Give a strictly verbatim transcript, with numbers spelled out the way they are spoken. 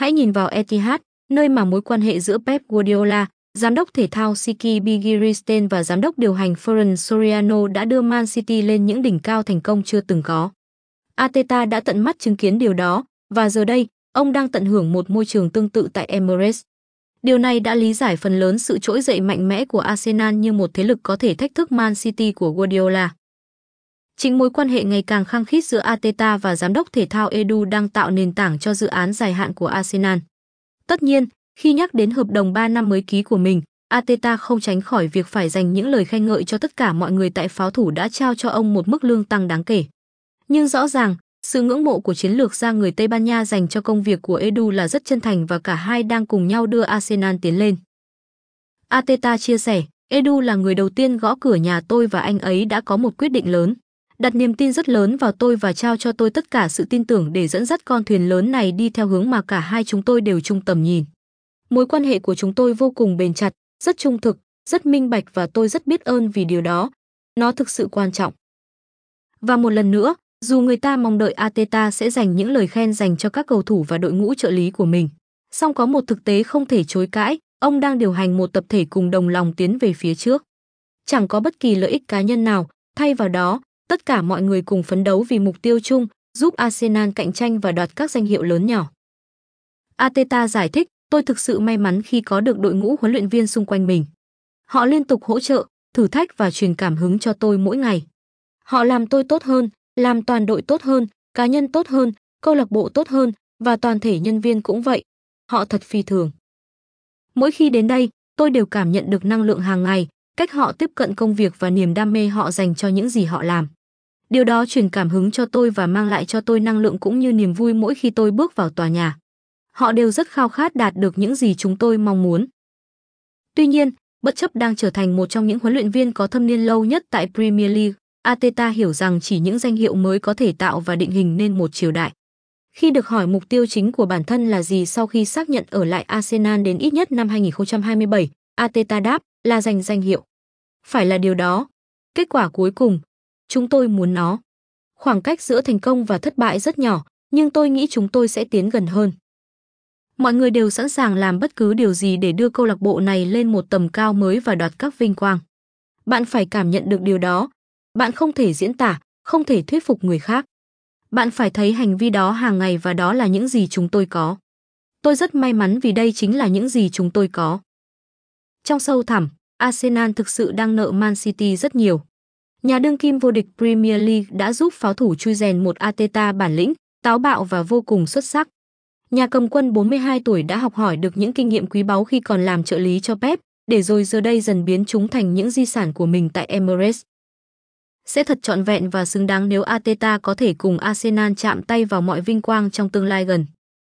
Hãy nhìn vào Etihad, nơi mà mối quan hệ giữa Pep Guardiola, giám đốc thể thao Siki Bigiristen và giám đốc điều hành Ferran Soriano đã đưa Man City lên những đỉnh cao thành công chưa từng có. Arteta đã tận mắt chứng kiến điều đó, và giờ đây, ông đang tận hưởng một môi trường tương tự tại Emirates. Điều này đã lý giải phần lớn sự trỗi dậy mạnh mẽ của Arsenal như một thế lực có thể thách thức Man City của Guardiola. Chính mối quan hệ ngày càng khăng khít giữa Arteta và giám đốc thể thao Edu đang tạo nền tảng cho dự án dài hạn của Arsenal. Tất nhiên, khi nhắc đến hợp đồng ba năm mới ký của mình, Arteta không tránh khỏi việc phải dành những lời khen ngợi cho tất cả mọi người tại pháo thủ đã trao cho ông một mức lương tăng đáng kể. Nhưng rõ ràng, sự ngưỡng mộ của chiến lược gia người Tây Ban Nha dành cho công việc của Edu là rất chân thành và cả hai đang cùng nhau đưa Arsenal tiến lên. Arteta chia sẻ, Edu là người đầu tiên gõ cửa nhà tôi và anh ấy đã có một quyết định lớn, đặt niềm tin rất lớn vào tôi và trao cho tôi tất cả sự tin tưởng để dẫn dắt con thuyền lớn này đi theo hướng mà cả hai chúng tôi đều chung tầm nhìn. Mối quan hệ của chúng tôi vô cùng bền chặt, rất trung thực, rất minh bạch và tôi rất biết ơn vì điều đó. Nó thực sự quan trọng. Và một lần nữa, dù người ta mong đợi Arteta sẽ dành những lời khen dành cho các cầu thủ và đội ngũ trợ lý của mình, song có một thực tế không thể chối cãi, ông đang điều hành một tập thể cùng đồng lòng tiến về phía trước. Chẳng có bất kỳ lợi ích cá nhân nào, thay vào đó, tất cả mọi người cùng phấn đấu vì mục tiêu chung, giúp Arsenal cạnh tranh và đoạt các danh hiệu lớn nhỏ. Arteta giải thích, tôi thực sự may mắn khi có được đội ngũ huấn luyện viên xung quanh mình. Họ liên tục hỗ trợ, thử thách và truyền cảm hứng cho tôi mỗi ngày. Họ làm tôi tốt hơn, làm toàn đội tốt hơn, cá nhân tốt hơn, câu lạc bộ tốt hơn và toàn thể nhân viên cũng vậy. Họ thật phi thường. Mỗi khi đến đây, tôi đều cảm nhận được năng lượng hàng ngày, cách họ tiếp cận công việc và niềm đam mê họ dành cho những gì họ làm. Điều đó truyền cảm hứng cho tôi và mang lại cho tôi năng lượng cũng như niềm vui mỗi khi tôi bước vào tòa nhà. Họ đều rất khao khát đạt được những gì chúng tôi mong muốn. Tuy nhiên, bất chấp đang trở thành một trong những huấn luyện viên có thâm niên lâu nhất tại Premier League, Arteta hiểu rằng chỉ những danh hiệu mới có thể tạo và định hình nên một triều đại. Khi được hỏi mục tiêu chính của bản thân là gì sau khi xác nhận ở lại Arsenal đến ít nhất năm hai nghìn không trăm hai mươi bảy, Arteta đáp là giành danh hiệu. Phải là điều đó. Kết quả cuối cùng, chúng tôi muốn nó. Khoảng cách giữa thành công và thất bại rất nhỏ, nhưng tôi nghĩ chúng tôi sẽ tiến gần hơn. Mọi người đều sẵn sàng làm bất cứ điều gì để đưa câu lạc bộ này lên một tầm cao mới và đoạt các vinh quang. Bạn phải cảm nhận được điều đó. Bạn không thể diễn tả, không thể thuyết phục người khác. Bạn phải thấy hành vi đó hàng ngày và đó là những gì chúng tôi có. Tôi rất may mắn vì đây chính là những gì chúng tôi có. Trong sâu thẳm, Arsenal thực sự đang nợ Man City rất nhiều. Nhà đương kim vô địch Premier League đã giúp pháo thủ chui rèn một Arteta bản lĩnh, táo bạo và vô cùng xuất sắc. Nhà cầm quân bốn mươi hai tuổi đã học hỏi được những kinh nghiệm quý báu khi còn làm trợ lý cho Pep, để rồi giờ đây dần biến chúng thành những di sản của mình tại Emirates. Sẽ thật trọn vẹn và xứng đáng nếu Arteta có thể cùng Arsenal chạm tay vào mọi vinh quang trong tương lai gần.